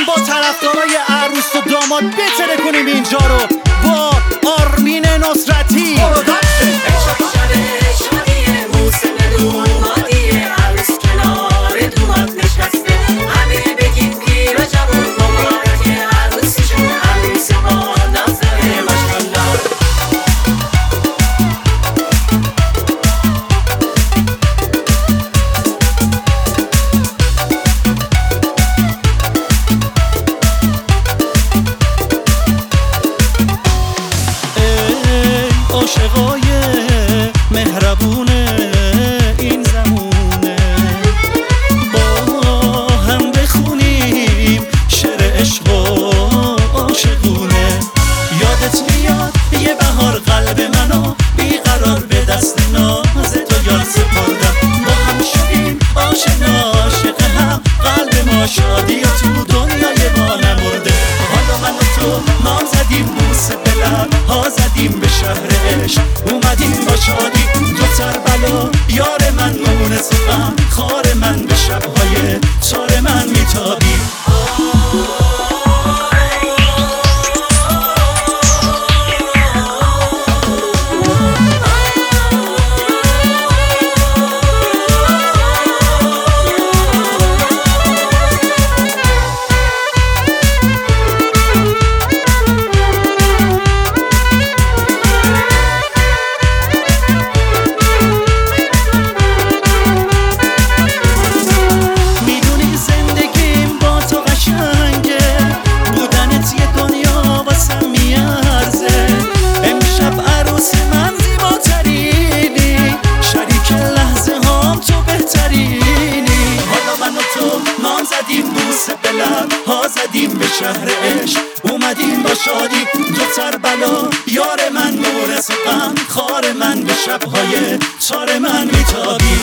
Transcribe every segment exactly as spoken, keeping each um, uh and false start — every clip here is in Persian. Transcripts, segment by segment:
بریم با طرفدارای عروس و داماد بتره کنیم اینجا رو با آرمین نصرتی. عاشقای مهربون این زمونه با هم بخونیم شعر عشق و عاشقونه. یادت میاد یه بهار قلب منو بیقرار به دست ناز تو یار سپردم. با هم شدیم آشنا عاشق هم، قلب ما شادی و تو دنیای ما نمرده. حالا من و تو نام زدیم بوسه به لب ها زدیم به شهرش اومدیم با شادی تو سربلا. یار من مونس غم خار من به شبهای چار من میتابی. ها زدیم به شهرش اومدیم با شادی تو سربلا. یار من مونس غم خار من به شبهای چار من میتابی.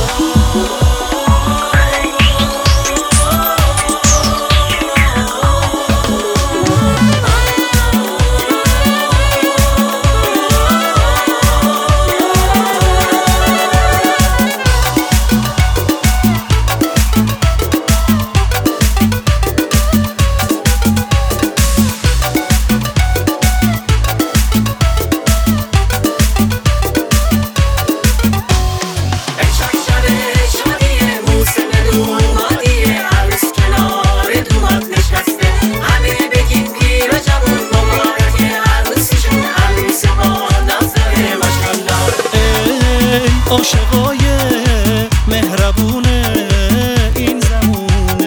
عاشقای مهربون این زمونه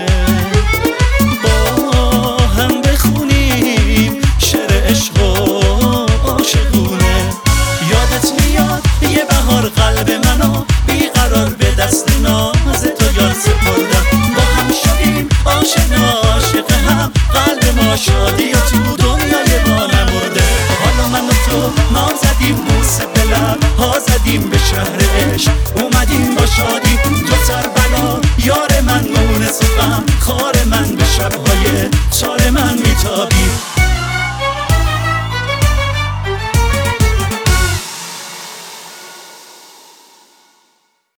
با هم بخونیم شعر عشق و عاشقونه. یادت میاد یه بهار قلب منو بیقرار به دست ناز تو یار سپردم. با هم شدیم آشنا عاشق هم، قلب ما شادی و تو دنیای ما نمرده. حالا من و تو نام زدیم بوسه به لب ها زدیم به شهرش اومدیم با شادی تو سربلا. یار من مونس غم خار من به شب